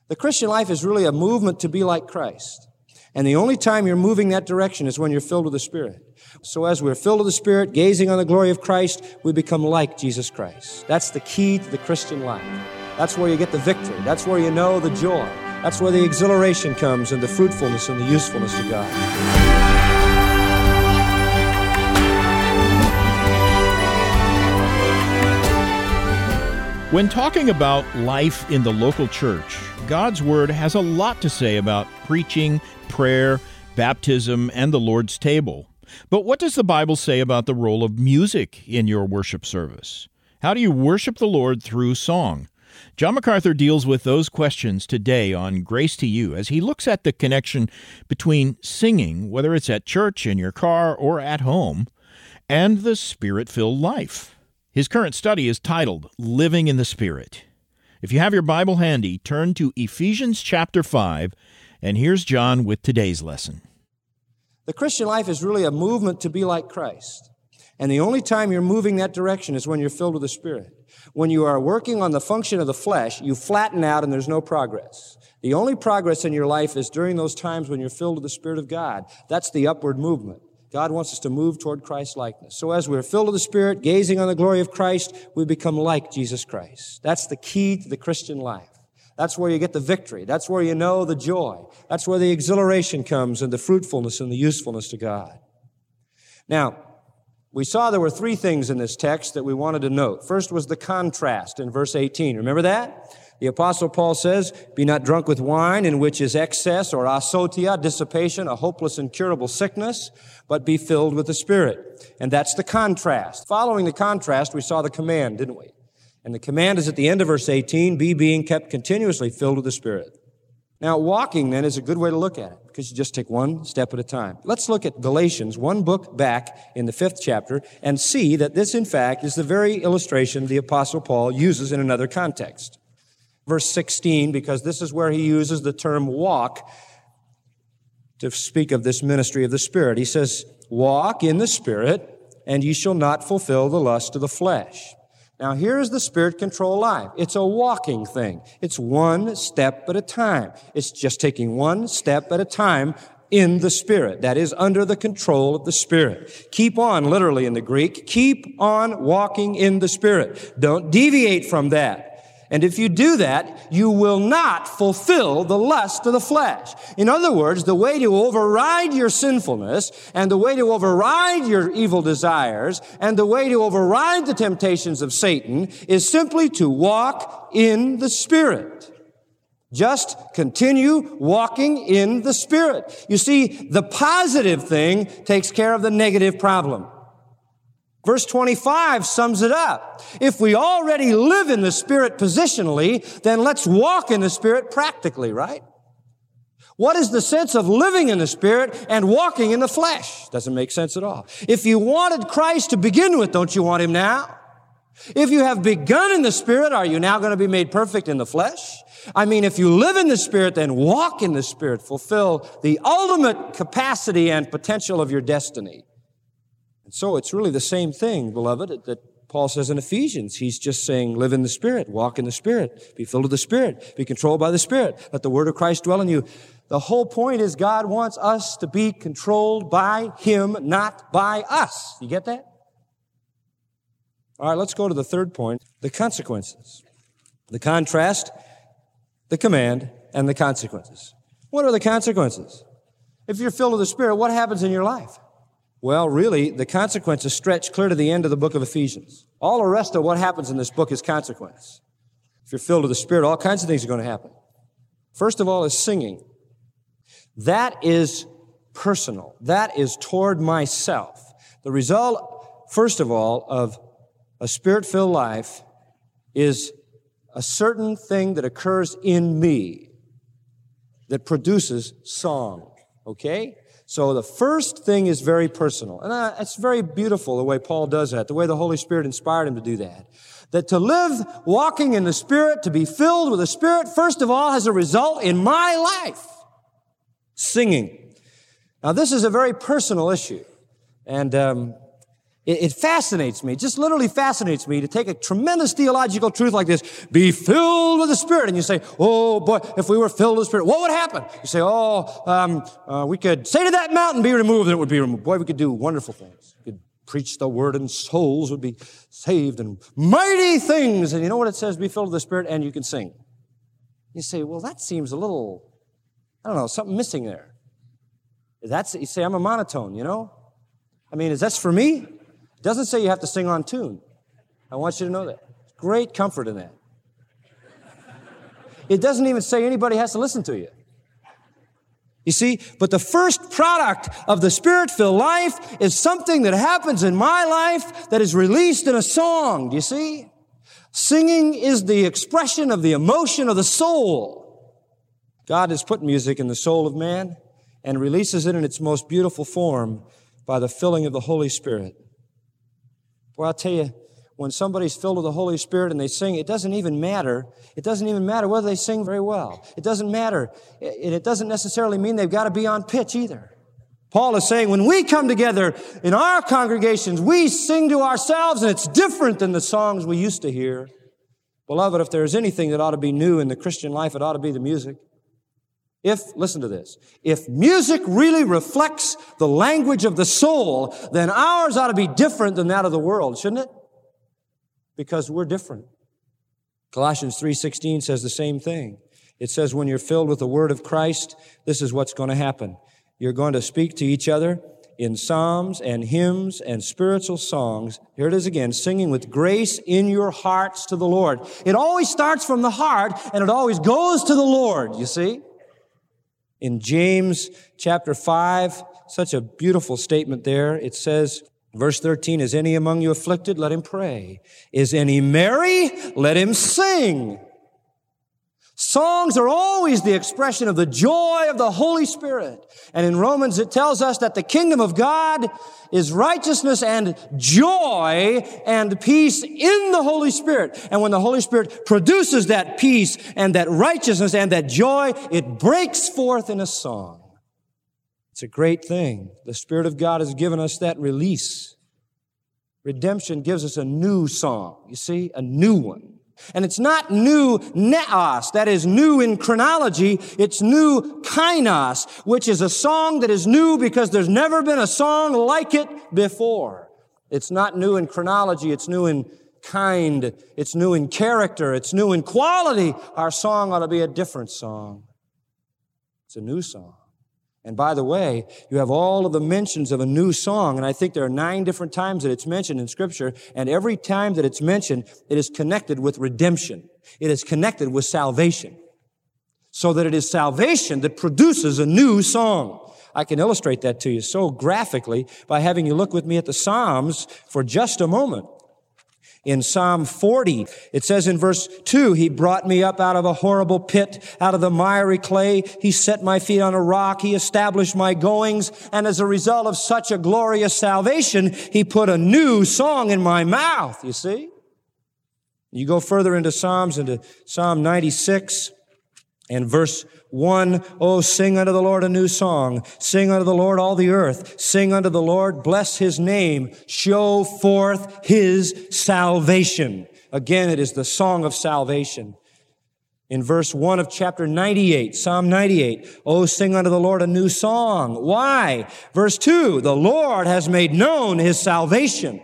The Christian life is really a movement to be like Christ. And the only time you're moving that direction is when you're filled with the Spirit. So as we're filled with the Spirit, gazing on the glory of Christ, we become like Jesus Christ. That's the key to the Christian life. That's where you get the victory. That's where you know the joy. That's where the exhilaration comes and the fruitfulness and the usefulness to God. When talking about life in the local church, God's Word has a lot to say about preaching, prayer, baptism, and the Lord's table. But what does the Bible say about the role of music in your worship service? How do you worship the Lord through song? John MacArthur deals with those questions today on Grace to You as he looks at the connection between singing, whether it's at church, in your car, or at home, and the Spirit-filled life. His current study is titled Living in the Spirit. If you have your Bible handy, turn to Ephesians chapter 5, and here's John with today's lesson. The Christian life is really a movement to be like Christ. And the only time you're moving that direction is when you're filled with the Spirit. When you are working on the function of the flesh, you flatten out and there's no progress. The only progress in your life is during those times when you're filled with the Spirit of God. That's the upward movement. God wants us to move toward Christ's likeness. So as we're filled with the Spirit, gazing on the glory of Christ, we become like Jesus Christ. That's the key to the Christian life. That's where you get the victory. That's where you know the joy. That's where the exhilaration comes and the fruitfulness and the usefulness to God. Now, we saw there were three things in this text that we wanted to note. First was the contrast in verse 18. Remember that? The Apostle Paul says, "Be not drunk with wine, in which is excess," or asotia, dissipation, a hopeless, incurable sickness, "but be filled with the Spirit." And that's the contrast. Following the contrast, we saw the command, didn't we? And the command is at the end of verse 18, "Be being kept continuously filled with the Spirit." Now, walking, then, is a good way to look at it, because you just take one step at a time. Let's look at Galatians, one book back in the 5th chapter, and see that this, in fact, is the very illustration the Apostle Paul uses in another context. Verse 16, because this is where he uses the term walk to speak of this ministry of the Spirit. He says, "Walk in the Spirit, and ye shall not fulfill the lust of the flesh." Now, here's the Spirit-controlled life. It's a walking thing. It's one step at a time. It's just taking one step at a time in the Spirit. That is, under the control of the Spirit. Keep on, literally in the Greek. Keep on walking in the Spirit. Don't deviate from that. And if you do that, you will not fulfill the lust of the flesh. In other words, the way to override your sinfulness and the way to override your evil desires and the way to override the temptations of Satan is simply to walk in the Spirit. Just continue walking in the Spirit. You see, the positive thing takes care of the negative problem. Verse 25 sums it up. If we already live in the Spirit positionally, then let's walk in the Spirit practically, right? What is the sense of living in the Spirit and walking in the flesh? Doesn't make sense at all. If you wanted Christ to begin with, don't you want Him now? If you have begun in the Spirit, are you now going to be made perfect in the flesh? I mean, if you live in the Spirit, then walk in the Spirit. Fulfill the ultimate capacity and potential of your destiny. And so it's really the same thing, beloved, that Paul says in Ephesians. He's just saying, live in the Spirit, walk in the Spirit, be filled with the Spirit, be controlled by the Spirit, let the Word of Christ dwell in you. The whole point is God wants us to be controlled by Him, not by us. You get that? All right, let's go to the third point, the consequences. The contrast, the command, and the consequences. What are the consequences? If you're filled with the Spirit, what happens in your life? Well, really, the consequences stretch clear to the end of the book of Ephesians. All the rest of what happens in this book is consequence. If you're filled with the Spirit, all kinds of things are going to happen. First of all is singing. That is personal. That is toward myself. The result, first of all, of a Spirit-filled life is a certain thing that occurs in me that produces song. Okay? So the first thing is very personal. And it's very beautiful the way Paul does that, the way the Holy Spirit inspired him to do that. That to live walking in the Spirit, to be filled with the Spirit, first of all, has a result in my life. Singing. Now, this is a very personal issue. And It fascinates me. It just literally fascinates me to take a tremendous theological truth like this, be filled with the Spirit. And you say, oh boy, if we were filled with the Spirit, what would happen? You say, we could say to that mountain, be removed, and it would be removed. Boy, we could do wonderful things. We could preach the word and souls would be saved and mighty things. And you know what it says? Be filled with the Spirit and you can sing. You say, well, that seems a little, I don't know, something missing there. You say, I'm a monotone, you know? I mean, that's for me? It doesn't say you have to sing on tune. I want you to know that. Great comfort in that. It doesn't even say anybody has to listen to you. You see, but the first product of the Spirit-filled life is something that happens in my life that is released in a song. Do you see? Singing is the expression of the emotion of the soul. God has put music in the soul of man and releases it in its most beautiful form by the filling of the Holy Spirit. Well, I'll tell you, when somebody's filled with the Holy Spirit and they sing, it doesn't even matter. It doesn't even matter whether they sing very well. It doesn't matter. And it doesn't necessarily mean they've got to be on pitch either. Paul is saying when we come together in our congregations, we sing to ourselves, and it's different than the songs we used to hear. Beloved, if there's anything that ought to be new in the Christian life, it ought to be the music. Listen to this, if music really reflects the language of the soul, then ours ought to be different than that of the world, shouldn't it? Because we're different. Colossians 3:16 says the same thing. It says when you're filled with the word of Christ, this is what's going to happen. You're going to speak to each other in psalms and hymns and spiritual songs. Here it is again, singing with grace in your hearts to the Lord. It always starts from the heart and it always goes to the Lord, you see? In James chapter 5, such a beautiful statement there. It says, verse 13, is any among you afflicted? Let him pray. Is any merry? Let him sing. Songs are always the expression of the joy of the Holy Spirit. And in Romans, it tells us that the kingdom of God is righteousness and joy and peace in the Holy Spirit. And when the Holy Spirit produces that peace and that righteousness and that joy, it breaks forth in a song. It's a great thing. The Spirit of God has given us that release. Redemption gives us a new song. You see, a new one. And it's not new neos, that is new in chronology. It's new kainos, which is a song that is new because there's never been a song like it before. It's not new in chronology. It's new in kind. It's new in character. It's new in quality. Our song ought to be a different song. It's a new song. And by the way, you have all of the mentions of a new song, and I think there are 9 different times that it's mentioned in Scripture, and every time that it's mentioned, it is connected with redemption. It is connected with salvation. So that it is salvation that produces a new song. I can illustrate that to you so graphically by having you look with me at the Psalms for just a moment. In Psalm 40, it says in verse 2, He brought me up out of a horrible pit, out of the miry clay. He set my feet on a rock. He established my goings. And as a result of such a glorious salvation, He put a new song in my mouth, you see? You go further into Psalms, into Psalm 96 and verse 1, oh, sing unto the Lord a new song. Sing unto the Lord all the earth. Sing unto the Lord, bless His name. Show forth His salvation. Again, it is the song of salvation. In verse 1 of chapter 98, Psalm 98, oh, sing unto the Lord a new song. Why? Verse 2, the Lord has made known His salvation.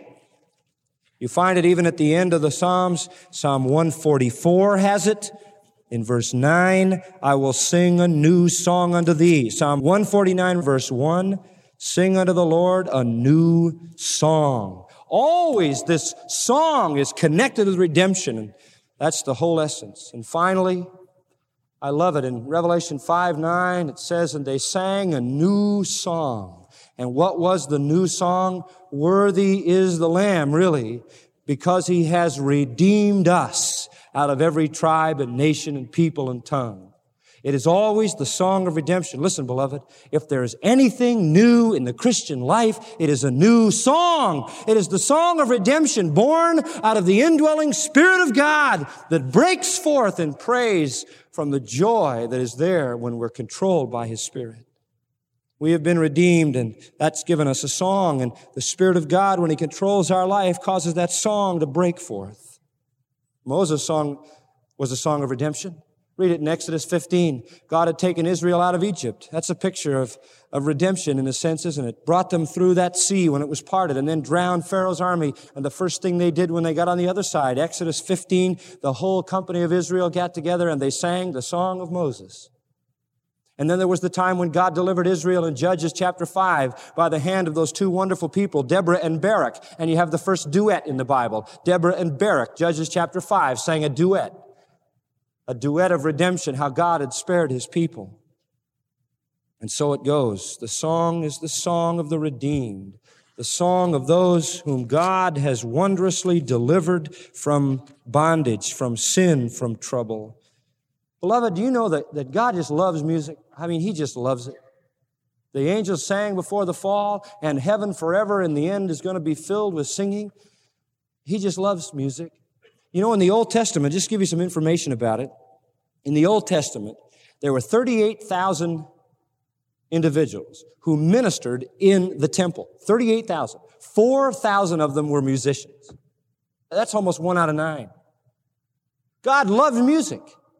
You find it even at the end of the Psalms. Psalm 144 has it. In verse 9, I will sing a new song unto thee. Psalm 149, verse 1, sing unto the Lord a new song. Always this song is connected with redemption, and that's the whole essence. And finally, I love it. In Revelation 5:9, it says, and they sang a new song. And what was the new song? Worthy is the Lamb, really, because He has redeemed us out of every tribe and nation and people and tongue. It is always the song of redemption. Listen, beloved, if there is anything new in the Christian life, it is a new song. It is the song of redemption born out of the indwelling Spirit of God that breaks forth in praise from the joy that is there when we're controlled by His Spirit. We have been redeemed, and that's given us a song. And the Spirit of God, when He controls our life, causes that song to break forth. Moses' song was a song of redemption. Read it in Exodus 15. God had taken Israel out of Egypt. That's a picture of redemption in a sense, isn't it? Brought them through that sea when it was parted and then drowned Pharaoh's army. And the first thing they did when they got on the other side, Exodus 15, the whole company of Israel got together and they sang the song of Moses. And then there was the time when God delivered Israel in Judges chapter 5 by the hand of those two wonderful people, Deborah and Barak. And you have the first duet in the Bible. Deborah and Barak, Judges chapter 5, sang a duet of redemption, how God had spared His people. And so it goes. The song is the song of the redeemed, the song of those whom God has wondrously delivered from bondage, from sin, from trouble. Beloved, do you know that God just loves music? I mean, He just loves it. The angels sang before the fall, and heaven forever in the end is going to be filled with singing. He just loves music. You know, in the Old Testament, just to give you some information about it, in the Old Testament, there were 38,000 individuals who ministered in the temple. 38,000. 4,000 of them were musicians. That's almost 1 out of 9. God loves music.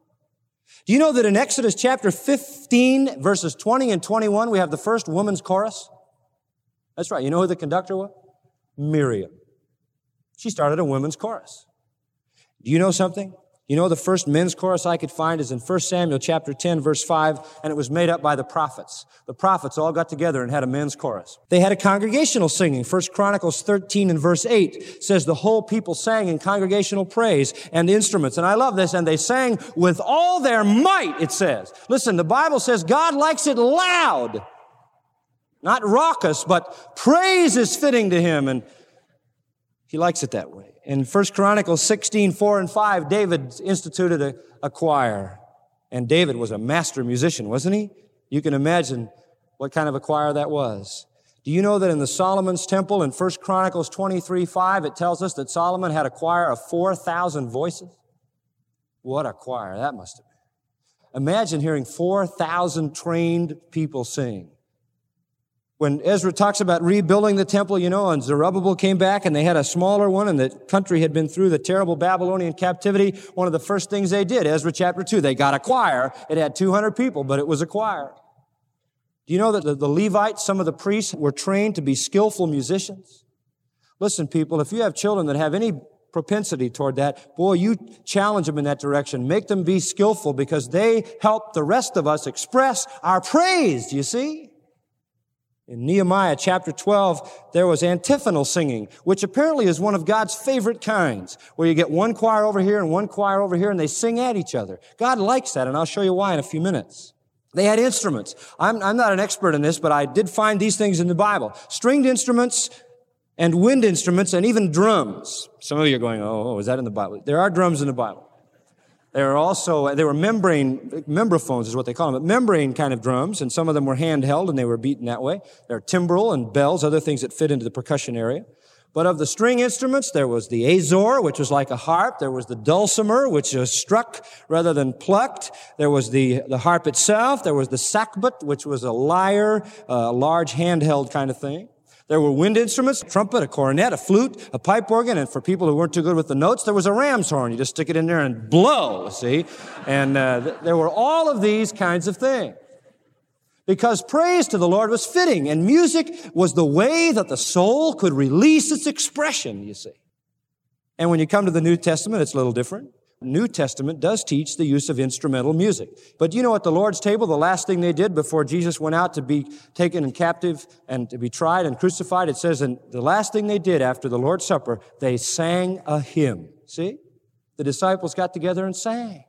Do you know that in Exodus chapter 15, verses 20 and 21, we have the first woman's chorus? That's right. You know who the conductor was? Miriam. She started a women's chorus. Do you know something? You know the first men's chorus I could find is in 1 Samuel chapter 10, verse 5, and it was made up by the prophets. The prophets all got together and had a men's chorus. They had a congregational singing. 1 Chronicles 13 and verse 8 says the whole people sang in congregational praise and instruments. And I love this. And they sang with all their might, it says. Listen, the Bible says God likes it loud. Not raucous, but praise is fitting to Him. And He likes it that way. In 1 Chronicles 16, 4 and 5, David instituted a choir. And David was a master musician, wasn't he? You can imagine what kind of a choir that was. Do you know that in the Solomon's temple in 1 Chronicles 23, 5, it tells us that Solomon had a choir of 4,000 voices? What a choir that must have been. Imagine hearing 4,000 trained people sing. When Ezra talks about rebuilding the temple, you know, and Zerubbabel came back and they had a smaller one and the country had been through the terrible Babylonian captivity, one of the first things they did, Ezra chapter 2, they got a choir. It had 200 people, but it was a choir. Do you know that the Levites, some of the priests, were trained to be skillful musicians? Listen, people, if you have children that have any propensity toward that, boy, you challenge them in that direction. Make them be skillful because they help the rest of us express our praise, do you see? In Nehemiah chapter 12, there was antiphonal singing, which apparently is one of God's favorite kinds, where you get one choir over here and one choir over here, and they sing at each other. God likes that, and I'll show you why in a few minutes. They had instruments. I'm not an expert in this, but I did find these things in the Bible. Stringed instruments and wind instruments and even drums. Some of you are going, oh, is that in the Bible? There are drums in the Bible. They were membrophones is what they call them, but membrane kind of drums, and some of them were handheld and they were beaten that way. There are timbrel and bells, other things that fit into the percussion area. But of the string instruments, there was the azor, which was like a harp. There was the dulcimer, which was struck rather than plucked. There was the harp itself. There was the sackbut, which was a lyre, a large handheld kind of thing. There were wind instruments, a trumpet, a cornet, a flute, a pipe organ, and for people who weren't too good with the notes, there was a ram's horn. You just stick it in there and blow, see? And there were all of these kinds of things. Because praise to the Lord was fitting, and music was the way that the soul could release its expression, you see. And when you come to the New Testament, it's a little different. The New Testament does teach the use of instrumental music. But you know, at the Lord's table, the last thing they did before Jesus went out to be taken in captive and to be tried and crucified, it says, and the last thing they did after the Lord's Supper, they sang a hymn. See? The disciples got together and sang.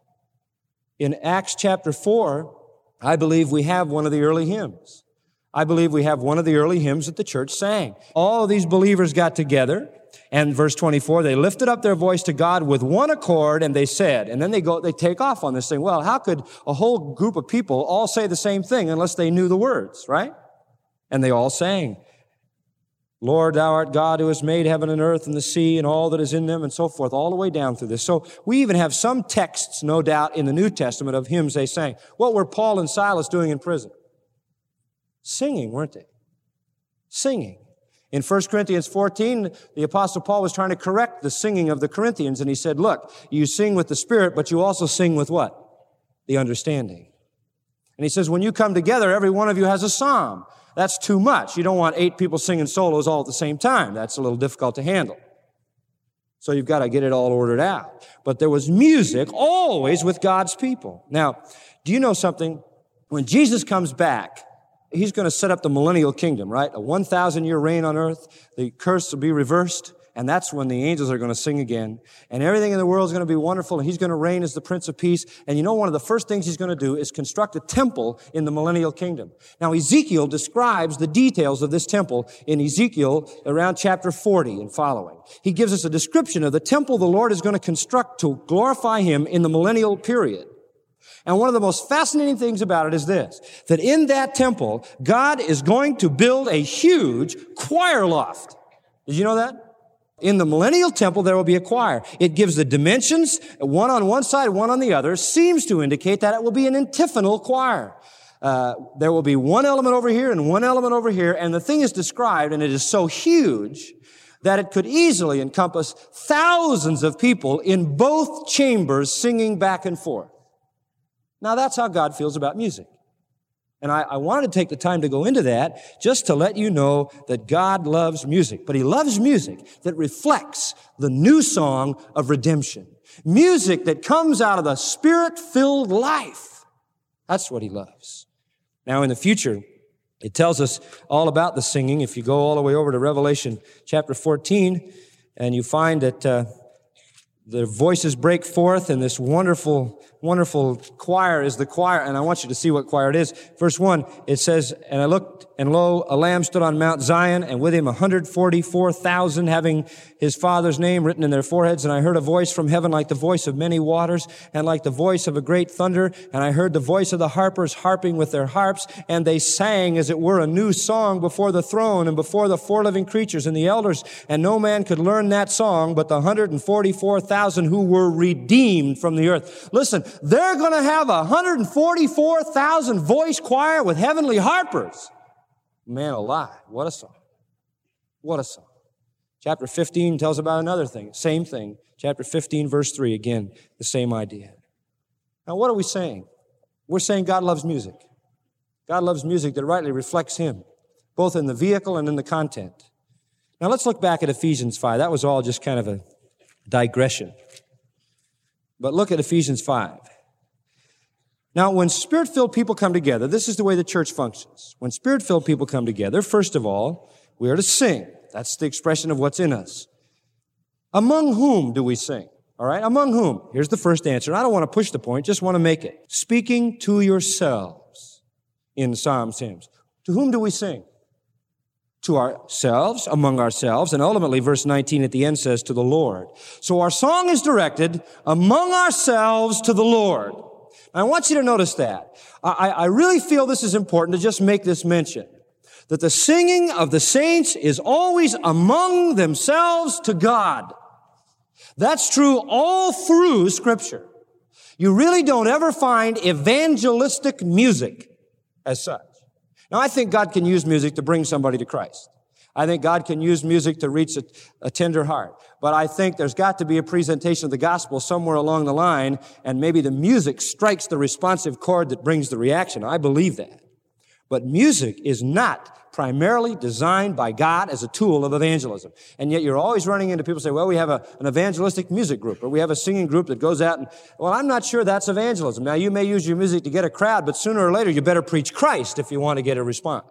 In Acts chapter 4, I believe we have one of the early hymns. I believe we have one of the early hymns that the church sang. All of these believers got together, and verse 24, they lifted up their voice to God with one accord, and they said, and then they take off on this thing. Well, how could a whole group of people all say the same thing unless they knew the words, right? And they all sang, Lord, thou art God who has made heaven and earth and the sea and all that is in them and so forth, all the way down through this. So we even have some texts, no doubt, in the New Testament of hymns they sang. What were Paul and Silas doing in prison? Singing, weren't they? Singing. In 1 Corinthians 14, the Apostle Paul was trying to correct the singing of the Corinthians, and he said, look, you sing with the Spirit, but you also sing with what? The understanding. And he says, when you come together, every one of you has a psalm. That's too much. You don't want 8 people singing solos all at the same time. That's a little difficult to handle. So you've got to get it all ordered out. But there was music always with God's people. Now, do you know something? When Jesus comes back, He's going to set up the millennial kingdom, right? A 1,000-year reign on earth. The curse will be reversed. And that's when the angels are going to sing again. And everything in the world is going to be wonderful. And He's going to reign as the Prince of Peace. And you know, one of the first things He's going to do is construct a temple in the millennial kingdom. Now, Ezekiel describes the details of this temple in Ezekiel around chapter 40 and following. He gives us a description of the temple the Lord is going to construct to glorify Him in the millennial period. And one of the most fascinating things about it is this, that in that temple, God is going to build a huge choir loft. Did you know that? In the millennial temple, there will be a choir. It gives the dimensions, one on one side, one on the other, seems to indicate that it will be an antiphonal choir. There will be one element over here and one element over here, and the thing is described, and it is so huge that it could easily encompass thousands of people in both chambers singing back and forth. Now, that's how God feels about music. And I wanted to take the time to go into that just to let you know that God loves music. But He loves music that reflects the new song of redemption. Music that comes out of the Spirit-filled life. That's what He loves. Now, in the future, it tells us all about the singing. If you go all the way over to Revelation chapter 14, and you find that the voices break forth, and this wonderful choir is the choir, and I want you to see what choir it is. Verse 1, it says, and I looked, and lo, a lamb stood on Mount Zion, and with him 144,000, having his Father's name written in their foreheads. And I heard a voice from heaven like the voice of many waters, and like the voice of a great thunder. And I heard the voice of the harpers harping with their harps, and they sang as it were a new song before the throne and before the 4 living creatures and the elders. And no man could learn that song but the 144,000 who were redeemed from the earth. Listen, they're going to have a 144,000 voice choir with heavenly harpers. Man alive, what a song. What a song. Chapter 15 tells about another thing, same thing. Chapter 15, verse 3, again, the same idea. Now, what are we saying? We're saying God loves music. God loves music that rightly reflects Him, both in the vehicle and in the content. Now, let's look back at Ephesians 5. That was all just kind of a digression. But look at Ephesians 5. Now, when Spirit-filled people come together, this is the way the church functions. When Spirit-filled people come together, first of all, we are to sing. That's the expression of what's in us. Among whom do we sing? All right, among whom? Here's the first answer. I don't want to push the point, just want to make it. Speaking to yourselves in psalms, hymns. To whom do we sing? To ourselves, among ourselves, and ultimately verse 19 at the end says to the Lord. So our song is directed among ourselves to the Lord. I want you to notice that. I really feel this is important to just make this mention, that the singing of the saints is always among themselves to God. That's true all through Scripture. You really don't ever find evangelistic music as such. Now, I think God can use music to bring somebody to Christ. I think God can use music to reach a tender heart. But I think there's got to be a presentation of the gospel somewhere along the line, and maybe the music strikes the responsive chord that brings the reaction. I believe that. But music is not primarily designed by God as a tool of evangelism. And yet you're always running into people say, well, we have an evangelistic music group, or we have a singing group that goes out and, well, I'm not sure that's evangelism. Now, you may use your music to get a crowd, but sooner or later you better preach Christ if you want to get a response.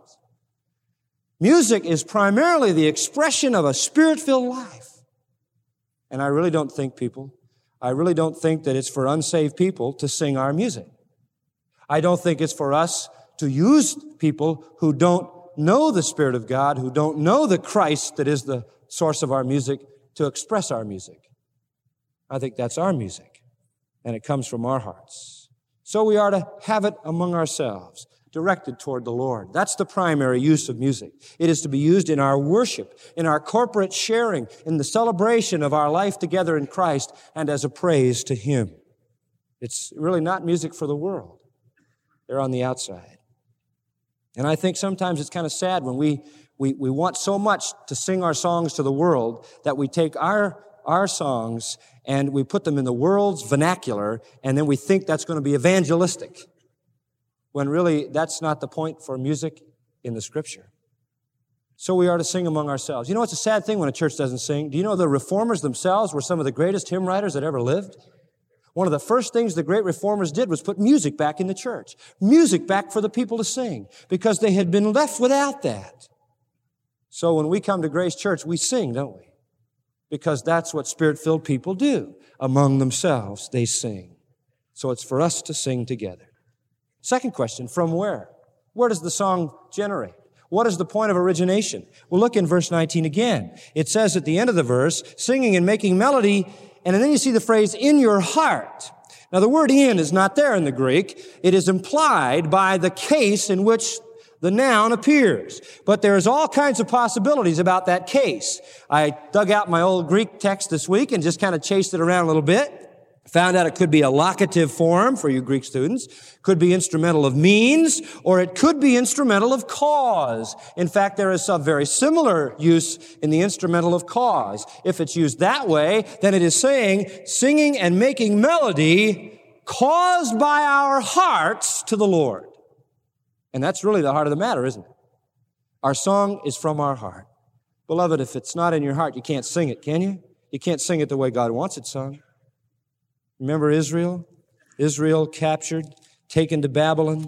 Music is primarily the expression of a Spirit-filled life. And I really don't think that it's for unsaved people to sing our music. I don't think it's for us to use people who don't know the Spirit of God, who don't know the Christ that is the source of our music, to express our music. I think that's our music, and it comes from our hearts. So we are to have it among ourselves, directed toward the Lord. That's the primary use of music. It is to be used in our worship, in our corporate sharing, in the celebration of our life together in Christ, and as a praise to Him. It's really not music for the world. They're on the outside. And I think sometimes it's kind of sad when we want so much to sing our songs to the world that we take our songs and we put them in the world's vernacular, and then we think that's going to be evangelistic, when really that's not the point for music in the Scripture. So we are to sing among ourselves. You know, it's a sad thing when a church doesn't sing. Do you know the reformers themselves were some of the greatest hymn writers that ever lived? One of the first things the great reformers did was put music back in the church. Music back for the people to sing, because they had been left without that. So when we come to Grace Church, we sing, don't we? Because that's what Spirit-filled people do. Among themselves, they sing. So it's for us to sing together. Second question, from where? Where does the song generate? What is the point of origination? Well, look in verse 19 again. It says at the end of the verse, singing and making melody, and then you see the phrase, in your heart. Now, the word in is not there in the Greek. It is implied by the case in which the noun appears. But there's all kinds of possibilities about that case. I dug out my old Greek text this week and just kind of chased it around a little bit. Found out it could be a locative form for you Greek students, could be instrumental of means, or it could be instrumental of cause. In fact, there is a very similar use in the instrumental of cause. If it's used that way, then it is saying, singing and making melody caused by our hearts to the Lord. And that's really the heart of the matter, isn't it? Our song is from our heart. Beloved, if it's not in your heart, you can't sing it, can you? You can't sing it the way God wants it sung. Remember Israel? Israel captured, taken to Babylon,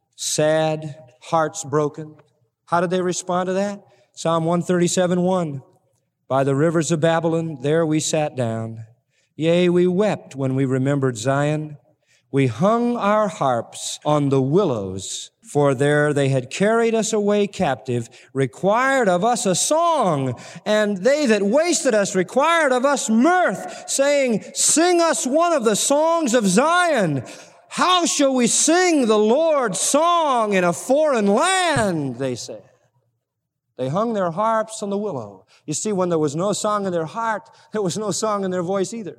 sad, hearts broken. How did they respond to that? Psalm 137:1. By the rivers of Babylon, there we sat down. Yea, we wept when we remembered Zion. We hung our harps on the willows, for there they had carried us away captive, required of us a song, and they that wasted us required of us mirth, saying, sing us one of the songs of Zion. How shall we sing the Lord's song in a foreign land, they said. They hung their harps on the willow. You see, when there was no song in their heart, there was no song in their voice either.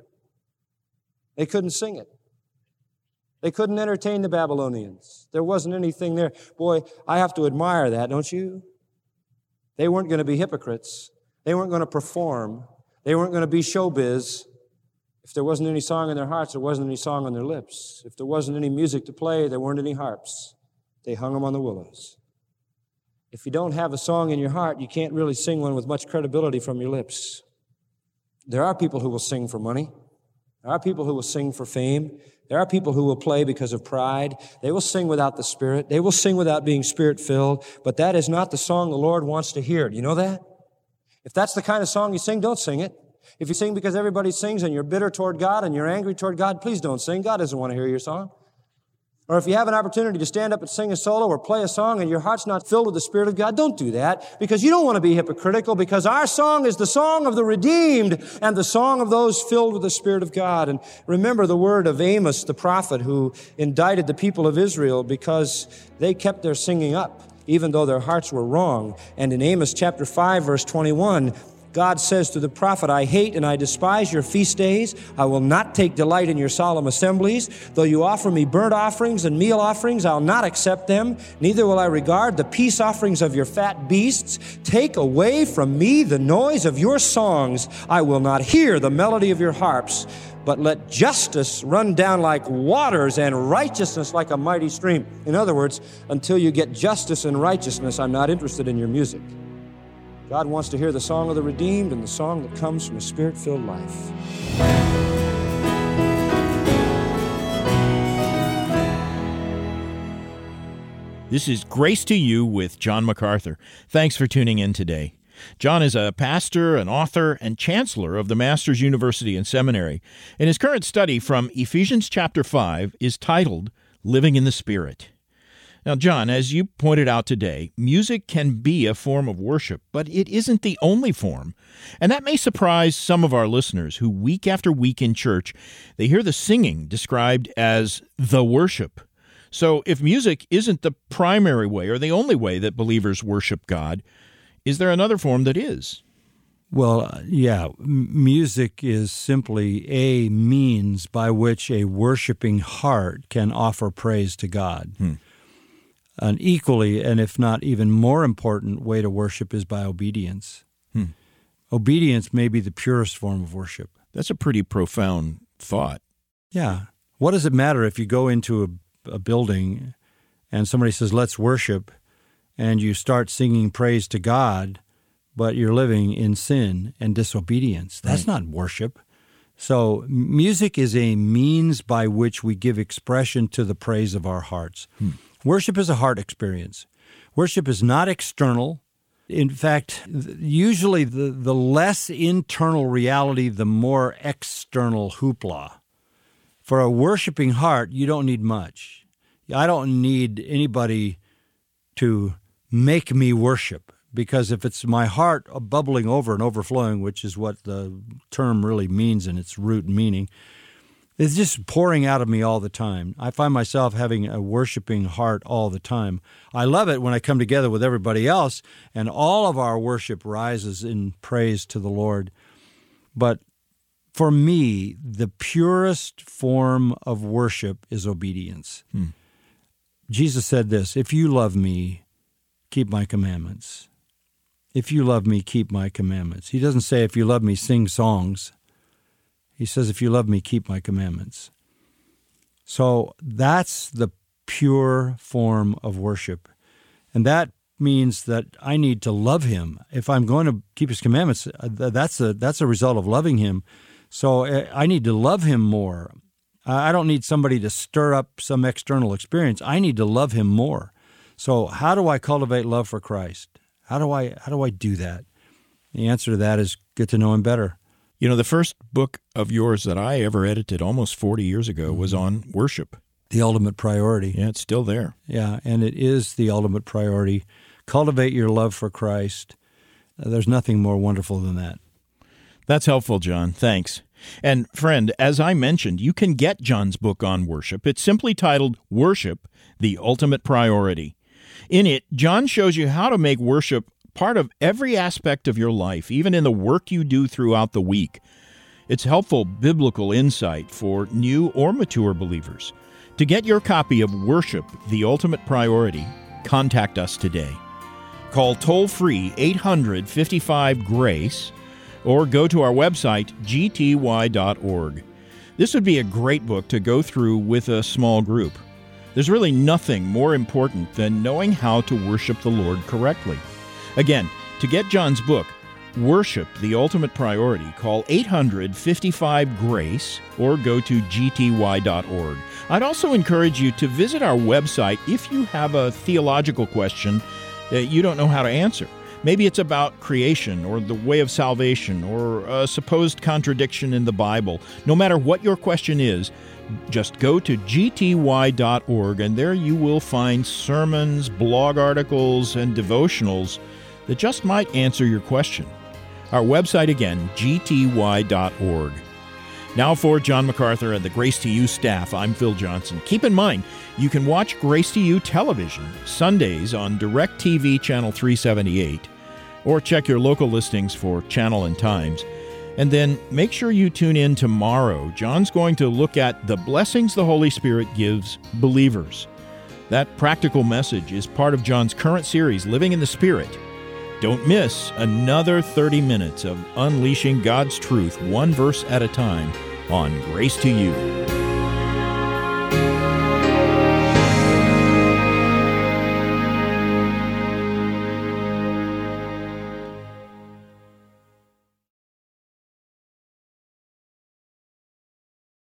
They couldn't sing it. They couldn't entertain the Babylonians. There wasn't anything there. Boy, I have to admire that, don't you? They weren't going to be hypocrites. They weren't going to perform. They weren't going to be showbiz. If there wasn't any song in their hearts, there wasn't any song on their lips. If there wasn't any music to play, there weren't any harps. They hung them on the willows. If you don't have a song in your heart, you can't really sing one with much credibility from your lips. There are people who will sing for money. There are people who will sing for fame. There are people who will play because of pride. They will sing without the Spirit. They will sing without being Spirit-filled. But that is not the song the Lord wants to hear. Do you know that? If that's the kind of song you sing, don't sing it. If you sing because everybody sings and you're bitter toward God and you're angry toward God, please don't sing. God doesn't want to hear your song. Or if you have an opportunity to stand up and sing a solo or play a song and your heart's not filled with the Spirit of God, don't do that, because you don't want to be hypocritical, because our song is the song of the redeemed and the song of those filled with the Spirit of God. And remember the word of Amos, the prophet, who indicted the people of Israel because they kept their singing up, even though their hearts were wrong. And in Amos chapter 5, verse 21, God says to the prophet, I hate and I despise your feast days. I will not take delight in your solemn assemblies. Though you offer me burnt offerings and meal offerings, I'll not accept them. Neither will I regard the peace offerings of your fat beasts. Take away from me the noise of your songs. I will not hear the melody of your harps. But let justice run down like waters and righteousness like a mighty stream. In other words, until you get justice and righteousness, I'm not interested in your music. God wants to hear the song of the redeemed and the song that comes from a Spirit-filled life. This is Grace to You with John MacArthur. Thanks for tuning in today. John is a pastor, an author, and chancellor of the Masters University and Seminary, and his current study from Ephesians chapter 5 is titled Living in the Spirit. Now, John, as you pointed out today, music can be a form of worship, but it isn't the only form. And that may surprise some of our listeners who, week after week in church, they hear the singing described as the worship. So if music isn't the primary way or the only way that believers worship God, is there another form that is? Well, yeah, music is simply a means by which a worshiping heart can offer praise to God. an equally, and if not even more important way to worship is by obedience. Obedience may be the purest form of worship. That's a pretty profound thought. Yeah. What does it matter if you go into a building and somebody says, let's worship, and you start singing praise to God, but you're living in sin and disobedience? That's not worship. So music is a means by which we give expression to the praise of our hearts. Worship is a heart experience. Worship is not external. In fact, usually the less internal reality, the more external hoopla. For a worshiping heart, you don't need much. I don't need anybody to make me worship, because if it's my heart bubbling over and overflowing, which is what the term really means in its root meaning, it's just pouring out of me all the time. I find myself having a worshiping heart all the time. I love it when I come together with everybody else and all of our worship rises in praise to the Lord. But for me, the purest form of worship is obedience. Jesus said this, if you love me, keep my commandments. If you love me, keep my commandments. He doesn't say, if you love me, sing songs. He says, if you love me, keep my commandments. So that's the pure form of worship. And that means that I need to love him. If I'm going to keep his commandments, that's a result of loving him. So I need to love him more. I don't need somebody to stir up some external experience. I need to love him more. So how do I cultivate love for Christ? How do I do that? The answer to that is get to know him better. You know, the first book of yours that I ever edited almost 40 years ago was on worship. The ultimate priority. Yeah, it's still there. Yeah, and it is the ultimate priority. Cultivate your love for Christ. There's nothing more wonderful than that. That's helpful, John. Thanks. And friend, as I mentioned, you can get John's book on worship. It's simply titled Worship, the Ultimate Priority. In it, John shows you how to make worship part of every aspect of your life, even in the work you do throughout the week. It's helpful biblical insight for new or mature believers. To get your copy of Worship, the Ultimate Priority, contact us today. Call toll-free 800-55-GRACE or go to our website, gty.org. This would be a great book to go through with a small group. There's really nothing more important than knowing how to worship the Lord correctly. Again, to get John's book, Worship, the Ultimate Priority, call 800-55-GRACE or go to gty.org. I'd also encourage you to visit our website if you have a theological question that you don't know how to answer. Maybe it's about creation or the way of salvation or a supposed contradiction in the Bible. No matter what your question is, just go to gty.org, and there you will find sermons, blog articles, and devotionals that just might answer your question. Our website again, gty.org. Now for John MacArthur and the Grace to You staff, I'm Phil Johnson. Keep in mind, you can watch Grace to You television Sundays on DirecTV Channel 378, or check your local listings for channel and times. And then make sure you tune in tomorrow. John's going to look at the blessings the Holy Spirit gives believers. That practical message is part of John's current series, Living in the Spirit. Don't miss another 30 minutes of unleashing God's truth one verse at a time on Grace to You.